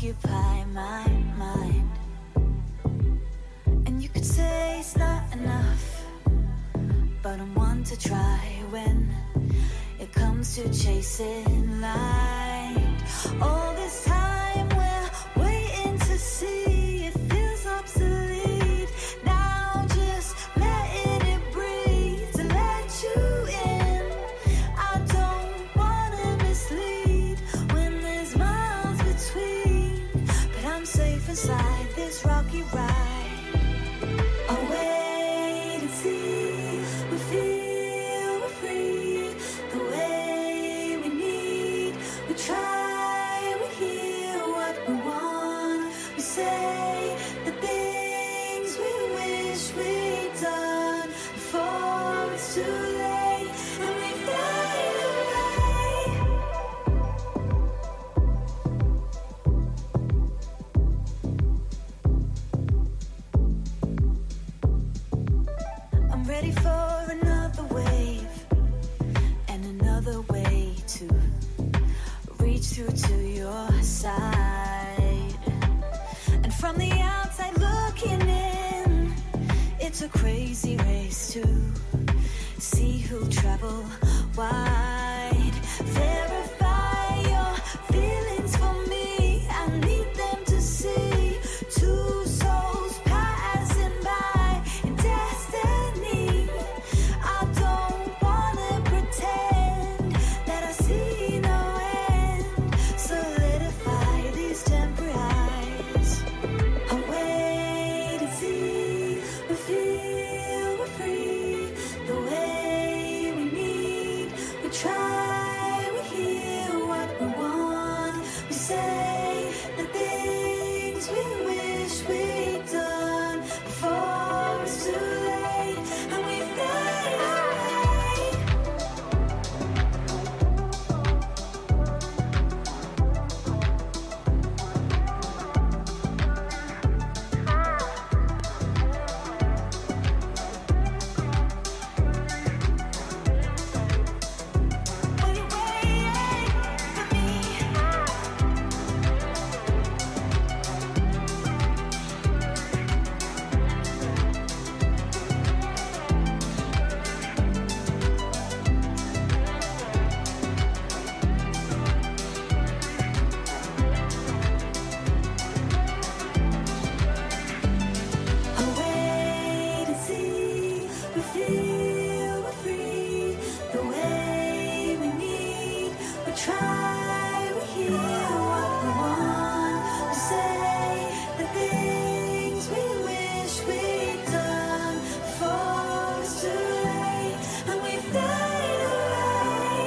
occupy my mind. And you could say it's not enough, but I'm one to try when it comes to chasing light. All this time we're waiting to see, it feels obsolete. Now just letting it breathe to let you in. I don't wanna mislead when there's miles between, but I'm safe inside this rocky ride. I'll wait and see, we feel we're free, the way we need. We try, we hear what we want. We say the things we wish we'd done before it's too late, and we fade away. I'm ready for another wave and another way to reach through to your side. And from the outside looking in, it's a crazy race to see who'll travel wide. Verify your feelings for me, I need them to see two souls passing by in destiny. I don't wanna pretend that I see no end. Solidify these temporary highs. I'll wait and see, we feel we're free, the way we need. We try, we hear what we want. We say the things we wish we'd done before it's too late, and we fade away. When you wait for me, I'll wait and see, we feel we're free, the way we need. We try, we hear what we want. We say the things we wish we'd done before it's too late, and we fade away.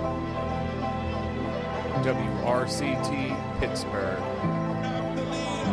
WRCT Pittsburgh.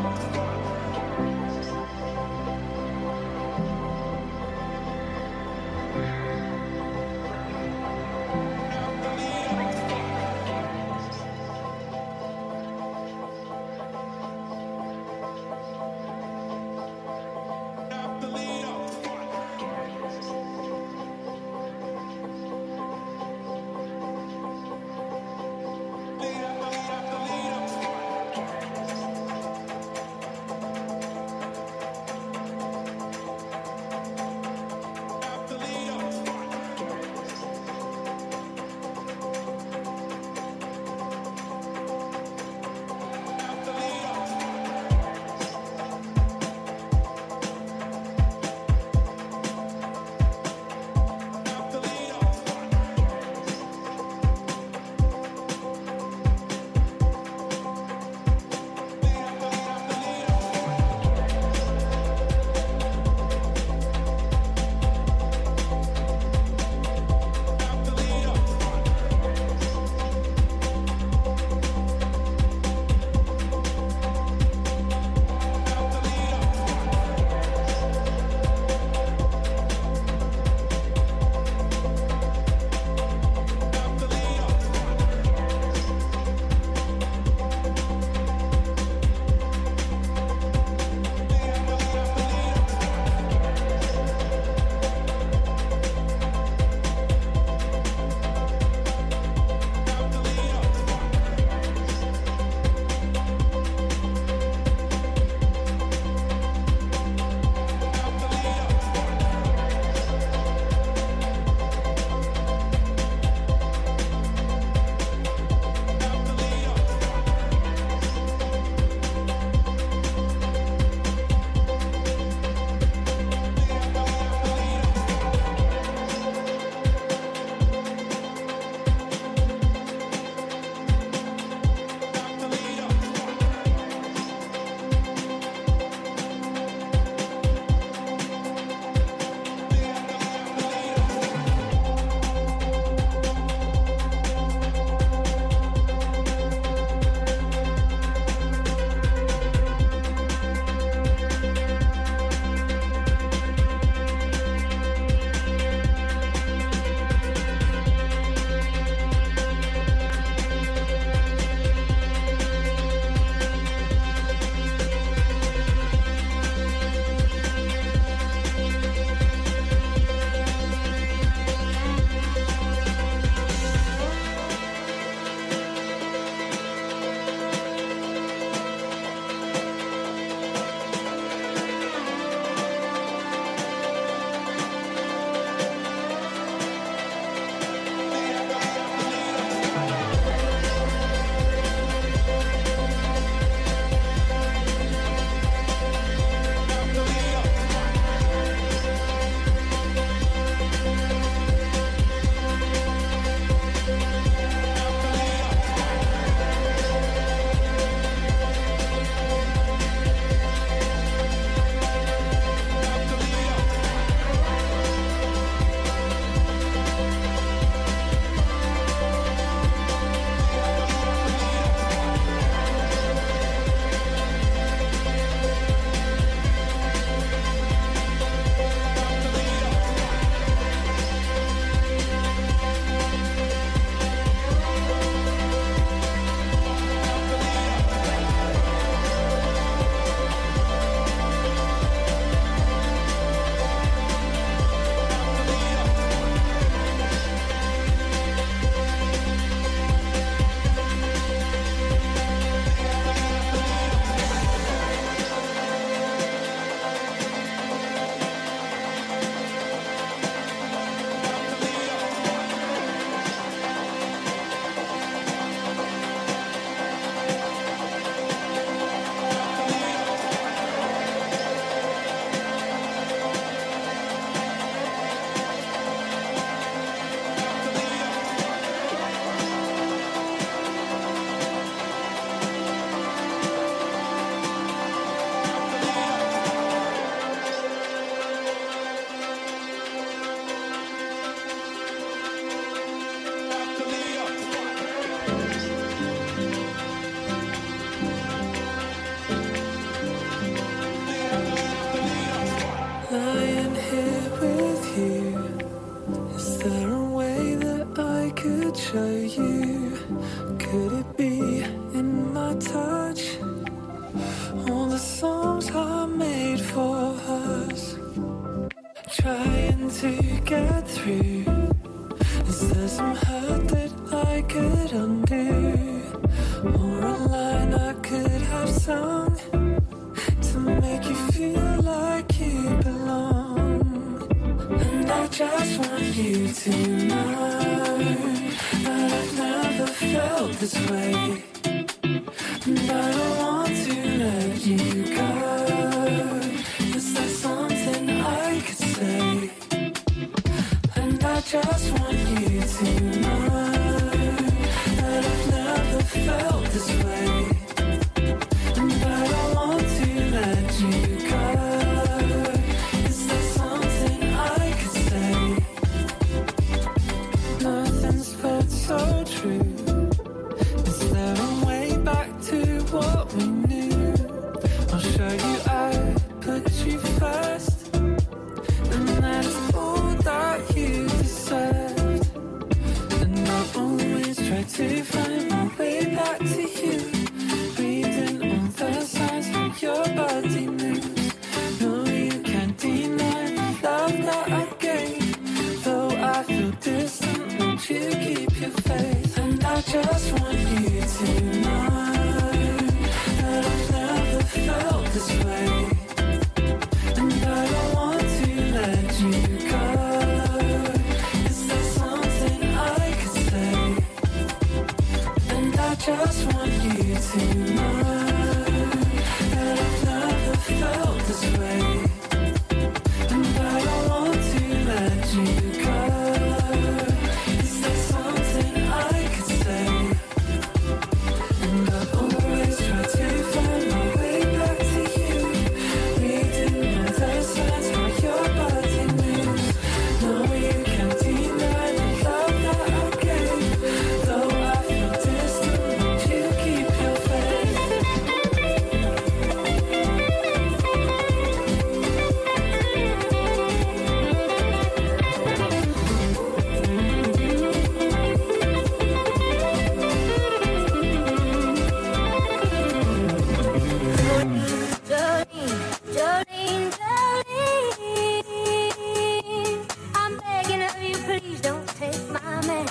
to get through? Is there some hurt that I could undo? Or a line I could have sung to make you feel like you belong? And I just want you to know that I've never felt this way. And I don't want to let you go. Is there something I could say? And I just want you to know that I've never felt this way. And I don't want to let you go. Is there something I could say? Nothing's felt so true. Is there a way back to what we knew? I'll show you I put you first, and that is all that you deserved. And I'll always try to find my way back to you, reading all the signs from your body moves. No, you can't deny the love that I gave. Though I feel distant, won't you keep your faith? And I just want you to know that I've never felt this way. And I don't want to let you go. Is there something I could say? And I just want you to know that I've never felt this way. And I don't want to let you go. Is there something I could say? And I always try to find my way back to you, reading all the signs how your body moves. No, you can't deny the love that I gave. Though I feel distant, won't you keep your faith? Jolene, Jolene, Jolene, I'm begging of you, please don't take my man.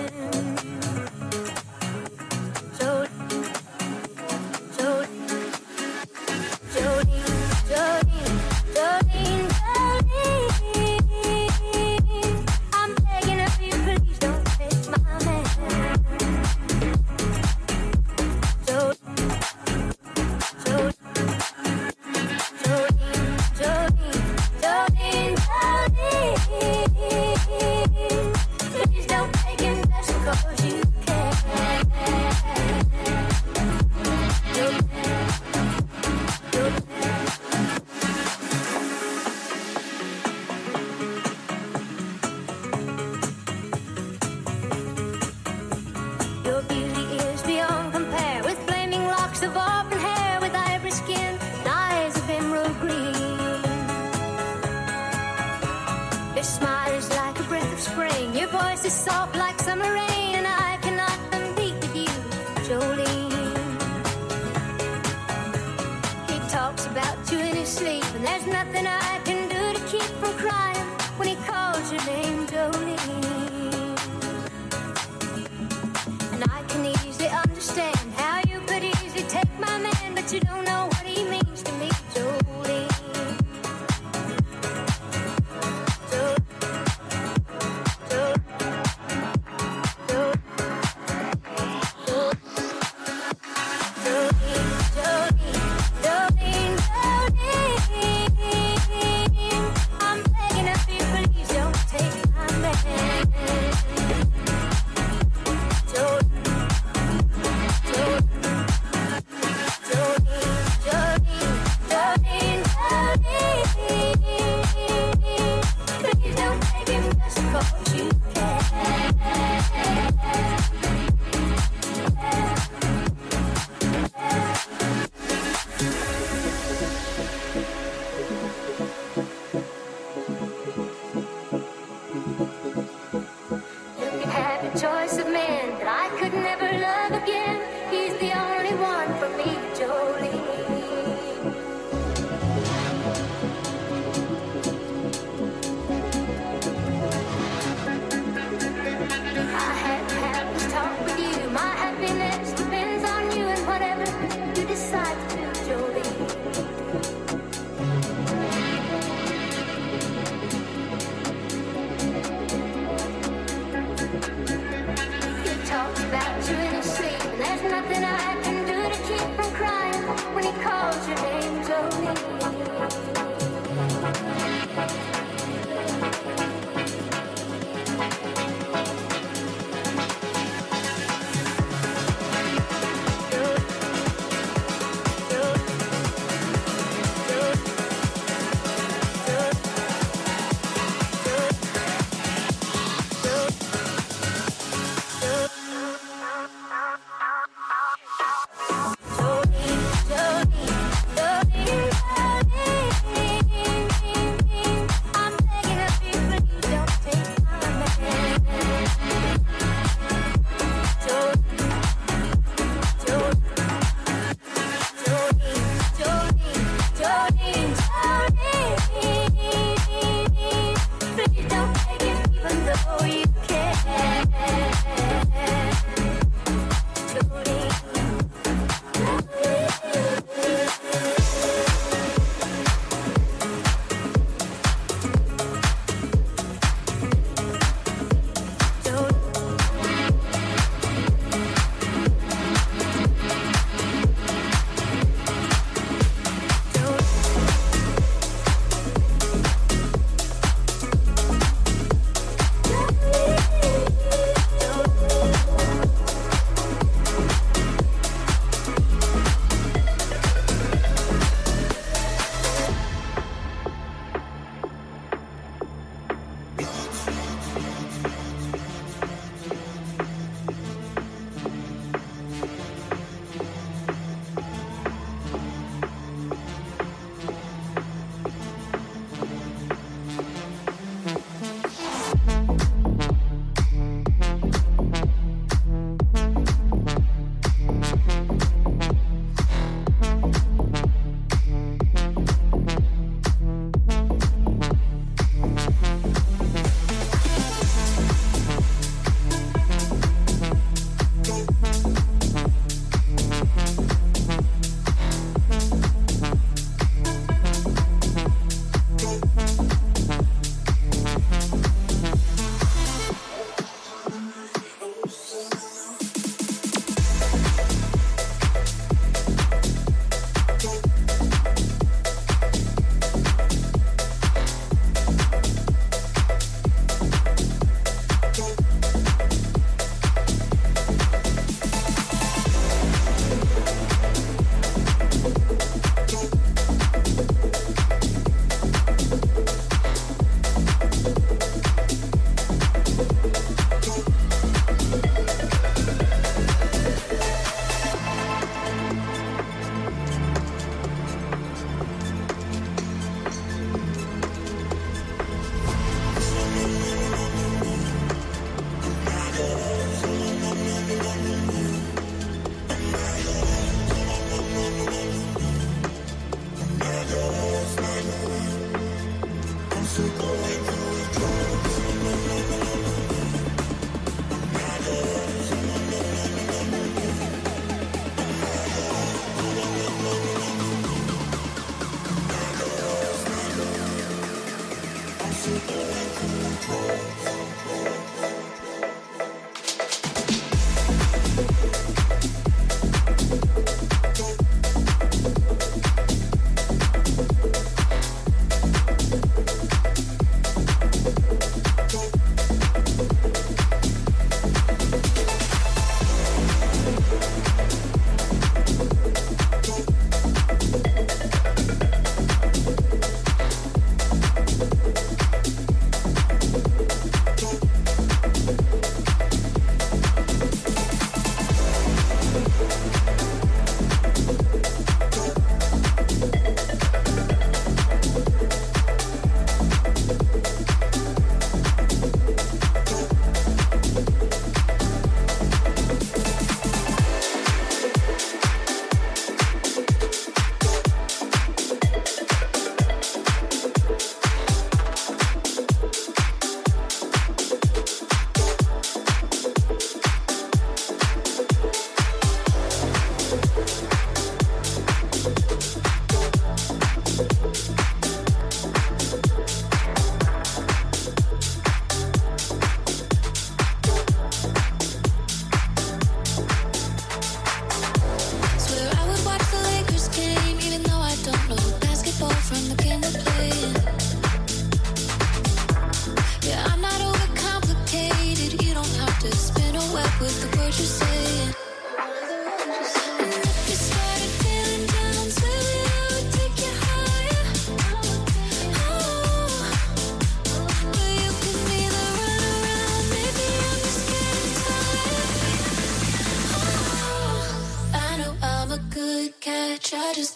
Jolene, Jolene, Jolene, Jolene, Jolene, Jolene, I'm begging of you, please don't take my man. Jolene, Jolene. Please don't take him just 'cause you can. Your beauty is beyond compare, with flaming locks of auburn hair, with ivory skin and eyes of emerald green. Your smile is like a breath of spring, your voice is soft like summer rain, and I cannot compete with you, Jolene. He talks about you in his sleep, and there's nothing I can do to keep from crying when he calls your name, Jolene. And I can easily understand how you could easily take my man, but you don't know what he means to me, Jolene. I'm begging of you, please don't take my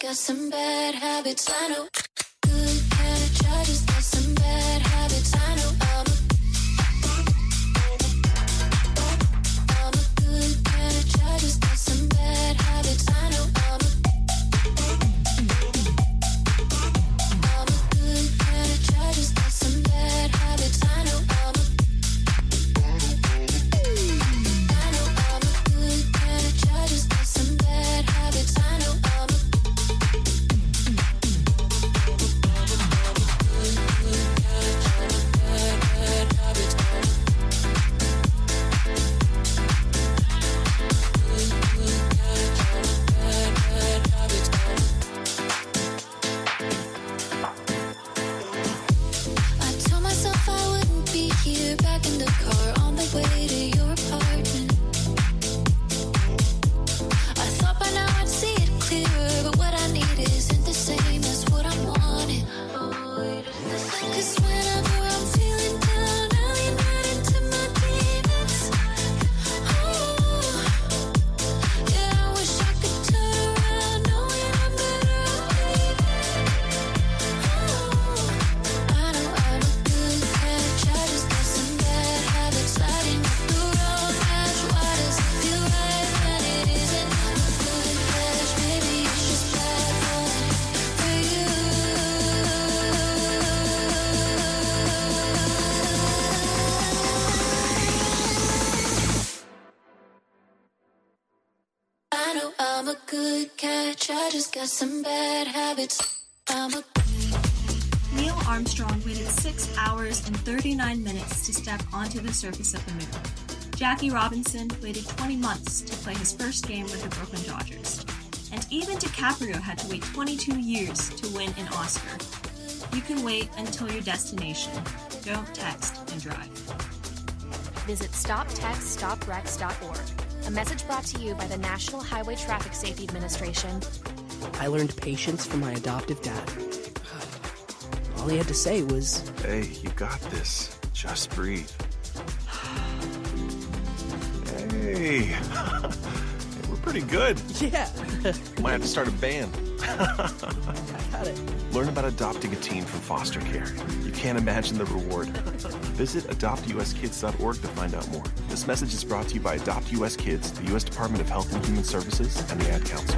got some bad habits. I know. Good catch, I just got some bad habits. I know I'm a good catch, I just got some bad habits. I know I'm a good catch, I just got some bad habits. I know I'm a good catch, I just got some bad habits. I know I'm a back in the car on the way to your apartment. I thought by now I'd see it clearer, but what I need isn't the same as what I'm wanting. Cause whenever I'm feeling down, I lean right into my demons. Oh, yeah, I wish I could turn around, knowing I'm better off leaving. Oh, I know I'm a good catch, I just got some bad habits. Sliding up the wrong patch. Why does it feel right when it isn't? I'm a good catch, maybe it's just bad for you. I know I'm a good catch, I just got some bad habits. I'm a Neil Armstrong waited 6 hours and 39 minutes to step onto the surface of the moon. Jackie Robinson waited 20 months to play his first game with the Brooklyn Dodgers. And even DiCaprio had to wait 22 years to win an Oscar. You can wait until your destination. Don't text and drive. Visit StopTextStopWrecks.org. A message brought to you by the National Highway Traffic Safety Administration. I learned patience from my adoptive dad. All he had to say was, "Hey, you got this. Just breathe." Hey, we're pretty good. yeah, Might have to start a band. I got it. Learn about adopting a teen from foster care. You can't imagine the reward. Visit adoptuskids.org to find out more. This message is brought to you by Adopt US Kids, the U.S. Department of Health and Human Services, and the Ad Council.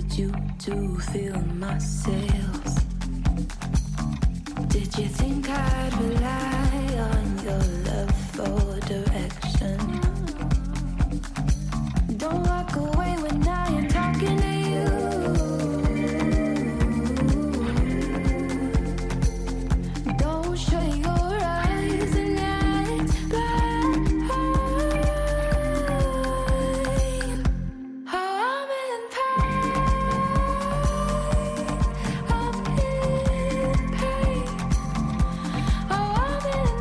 need you to fill my sails. Did you think I'd rely on your love for direction? Don't walk away when I am talking to you. Don't shut your eyes and act blind. Oh, I'm in pain. I'm in pain. Oh, I'm in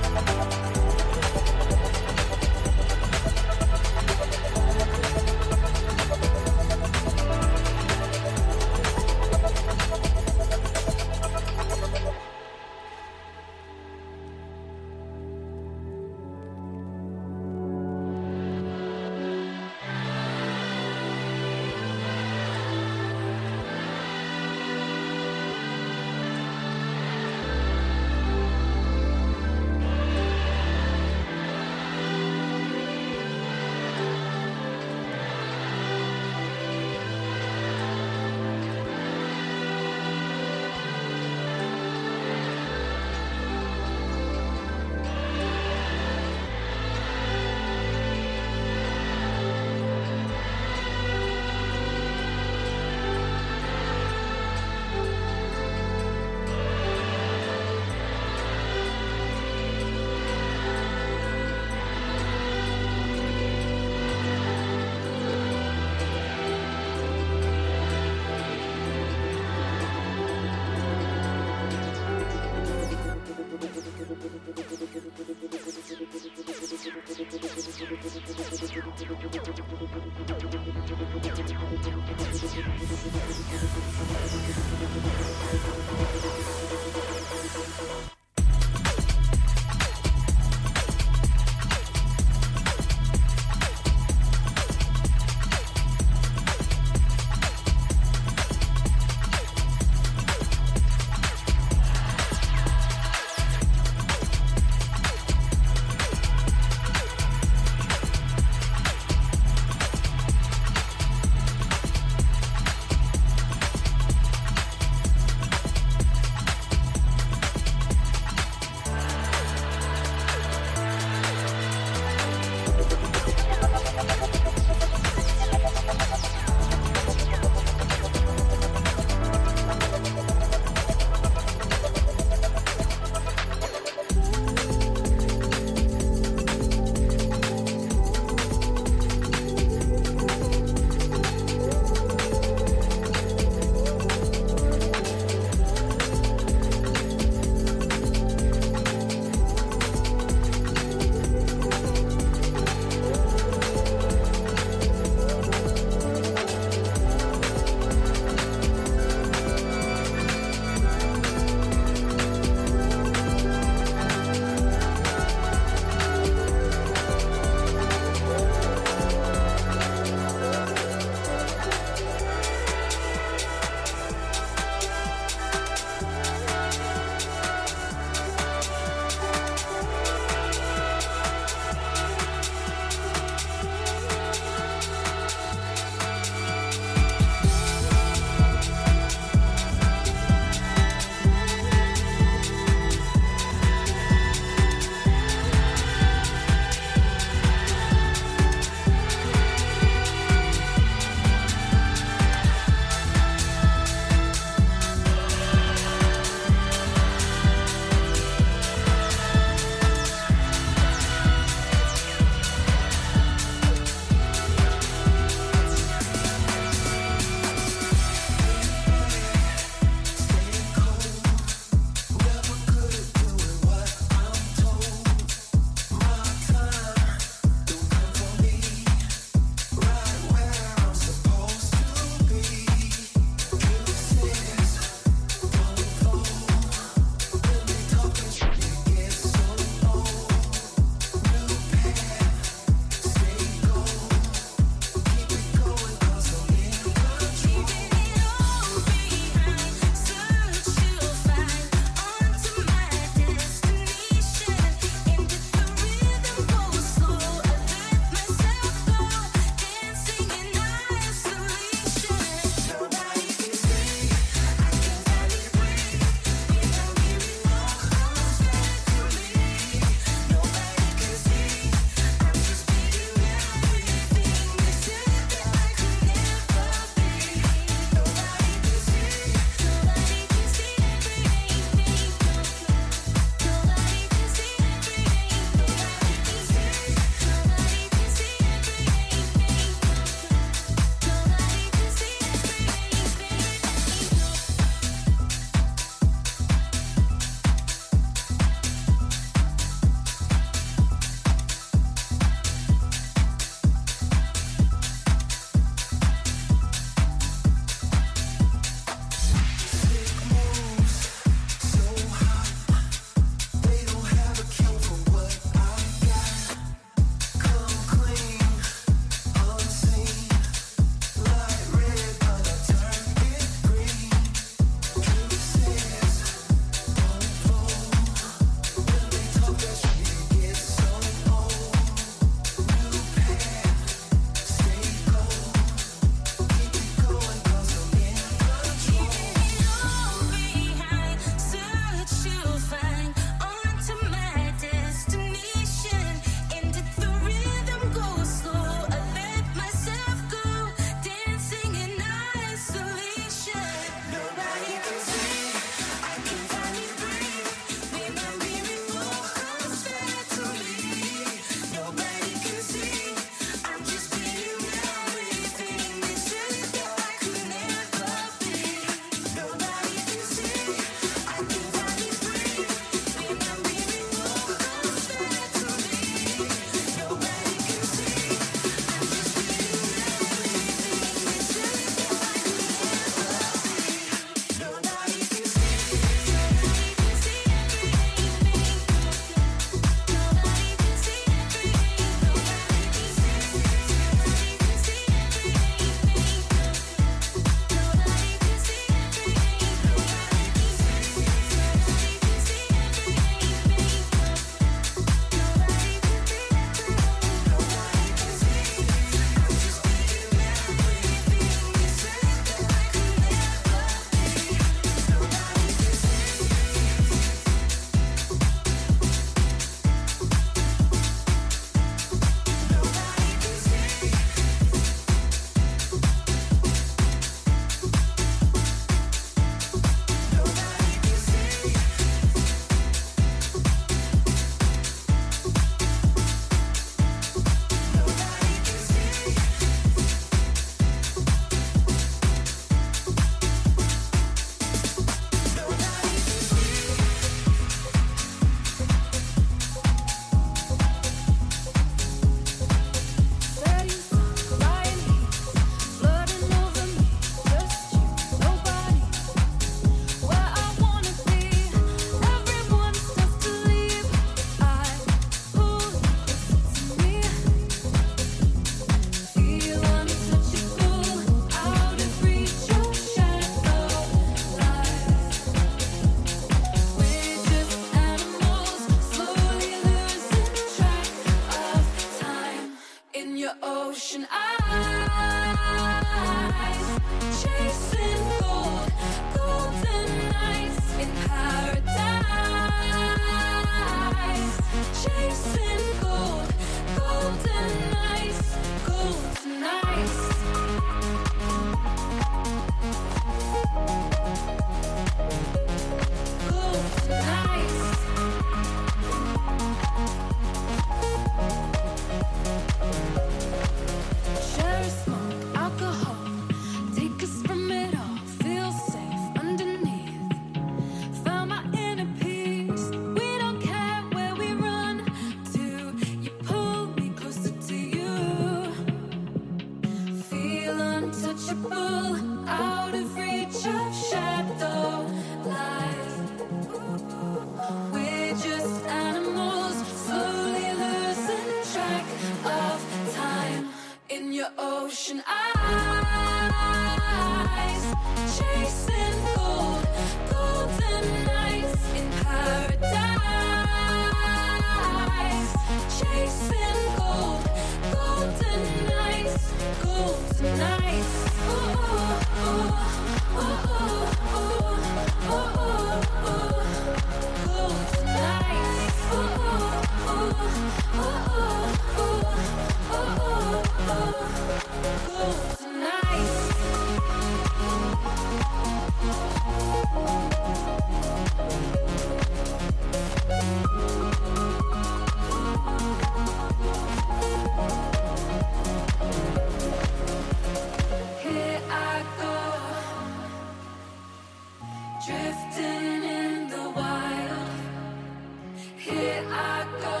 Drifting in the wild, here I go,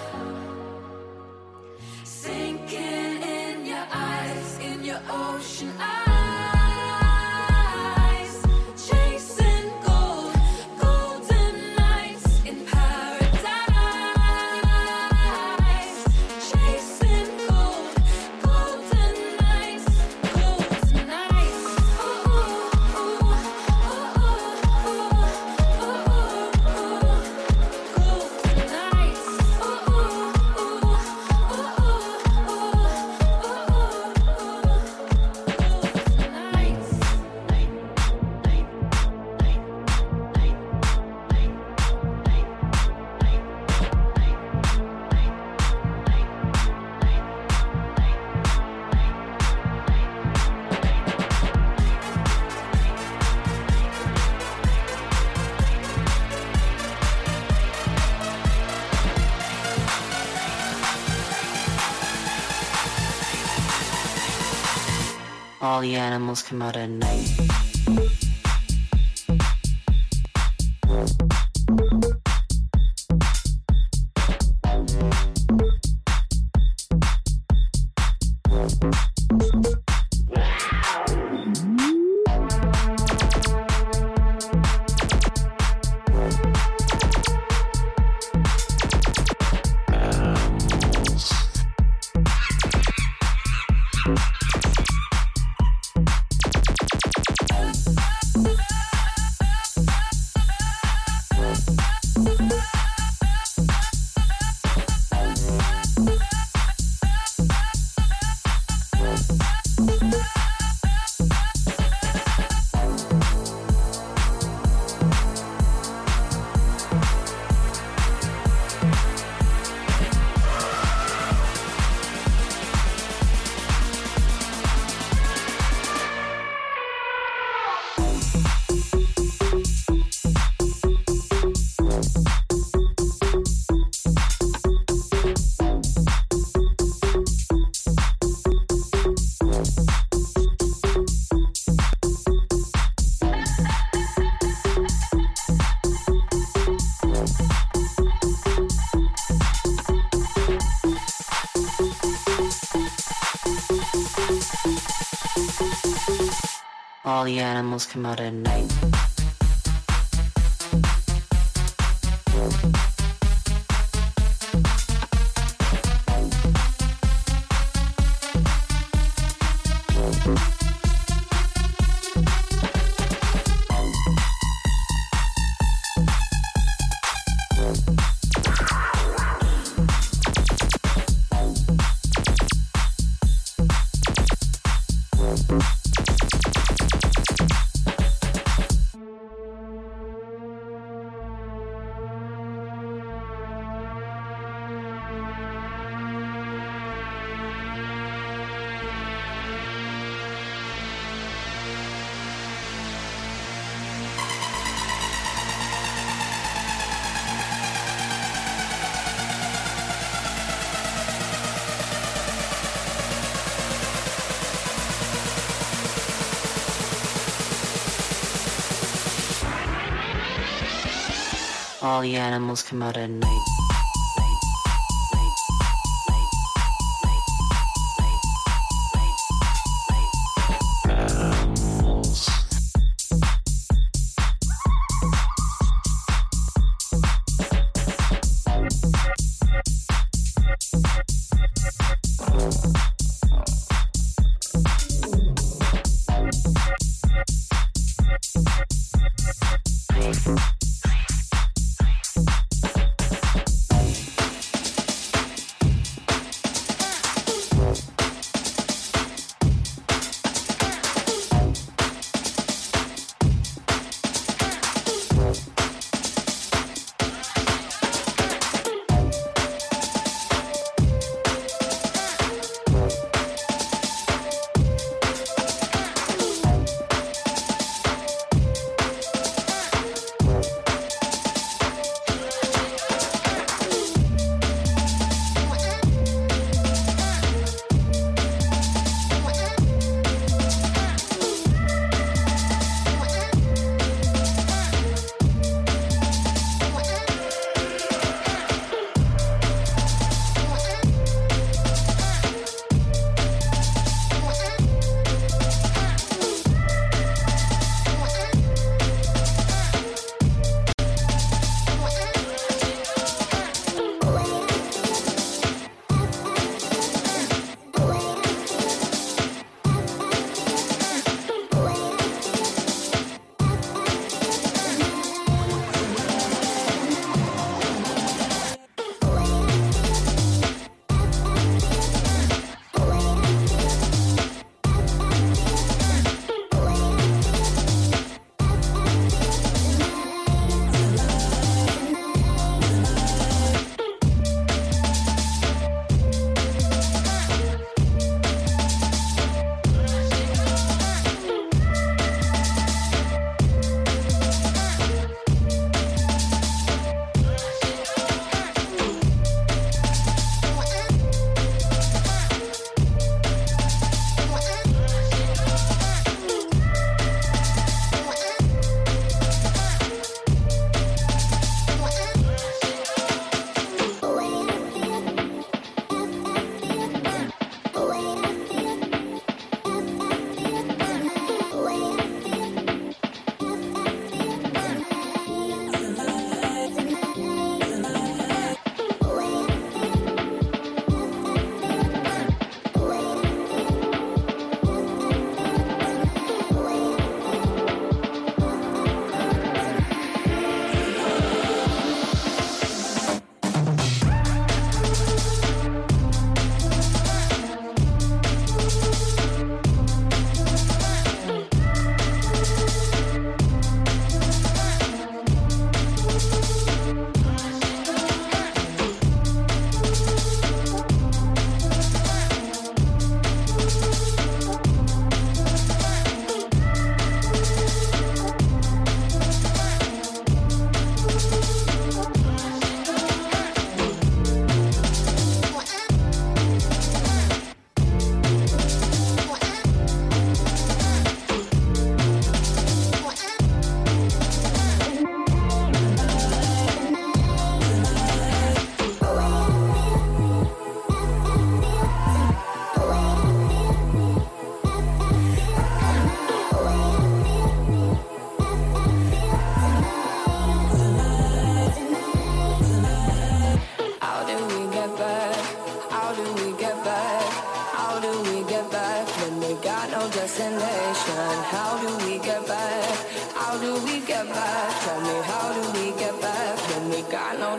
sinking in your eyes, in your ocean eyes, chasing gold, golden nights in paradise, chasing gold, golden nights, golden nights, ooh, ooh, ooh, ooh, golden nights, ooh, ooh, ooh, All the animals come out at night. All the animals come out at night. All the animals come out at night.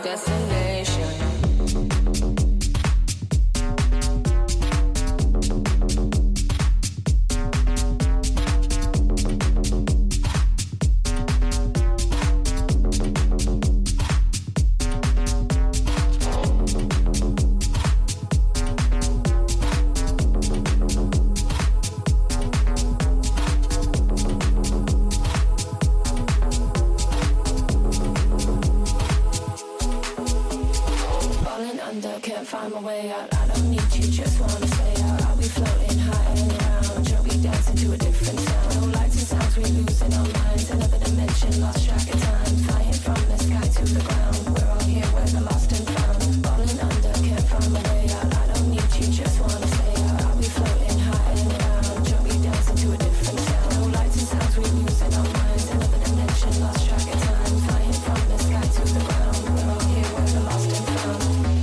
destination. Can't find my way out. I don't need you, just wanna stay out. I'll be floating high and around. You'll be dancing to a different sound. No lights and sounds, we losing our minds. Another dimension, lost track of time. Flying from the sky to the ground. We're all here, where the lost and found. Falling under, can't find my way out. I don't need you, just wanna stay out. I'll be floating high and around. You'll be dancing to a different sound. No lights and sounds, we losing our minds. Another dimension, lost track of time. Flying from the sky to the ground. We're all here, where the lost and found.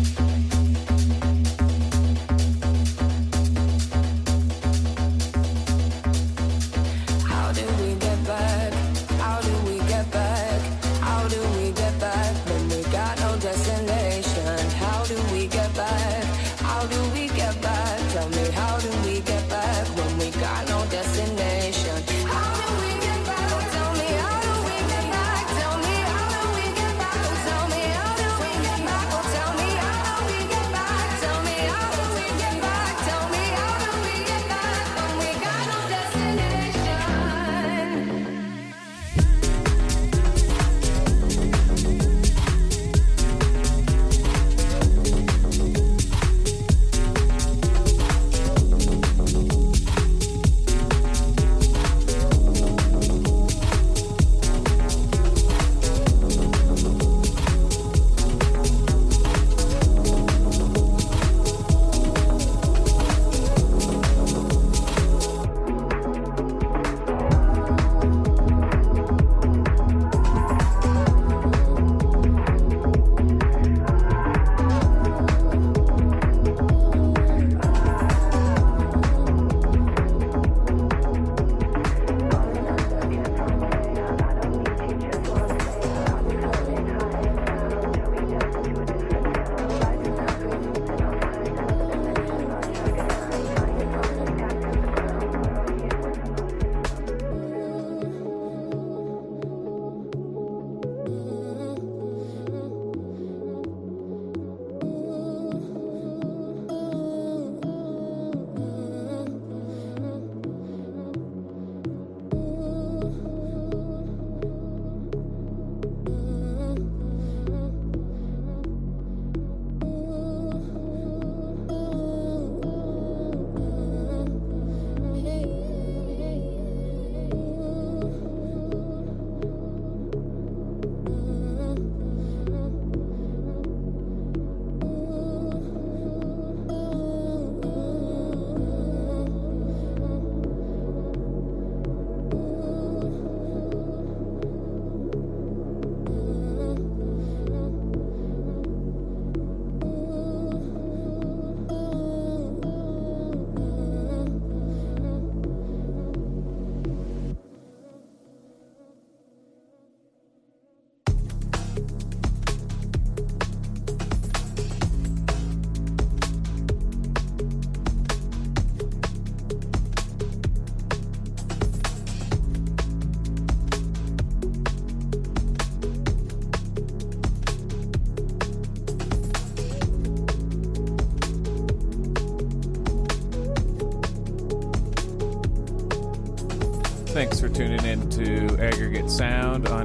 Thanks for tuning in to Aggregate Sound on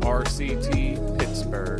WRCT Pittsburgh.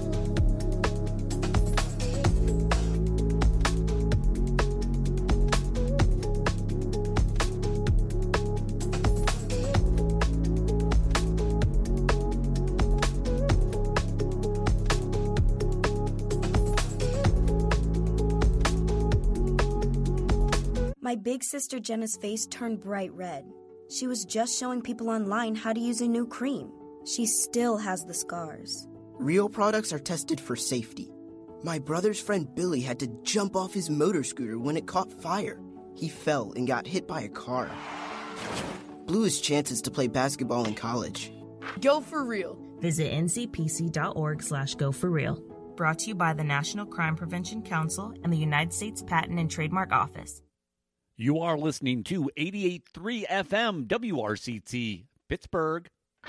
My big sister Jenna's face turned bright red. She was just showing people online how to use a new cream. She still has the scars. Real products are tested for safety. My brother's friend Billy had to jump off his motor scooter when it caught fire. He fell and got hit by a car. Blew his chances to play basketball in college. Go for real. Visit ncpc.org/go for real. Brought to you by the National Crime Prevention Council and the United States Patent and Trademark Office. You are listening to 88.3 FM WRCT, Pittsburgh.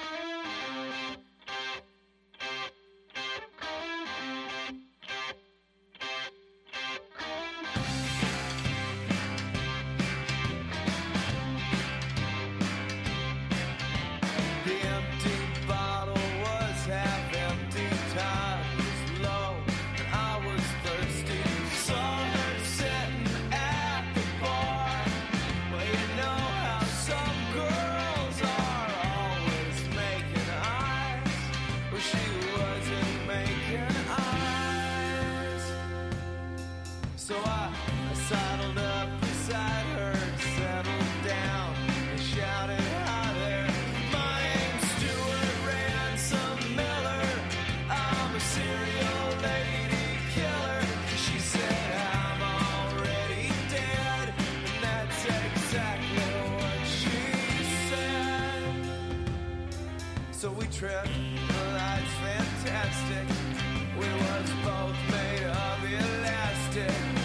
Trip, the light's fantastic. We was both made of elastic.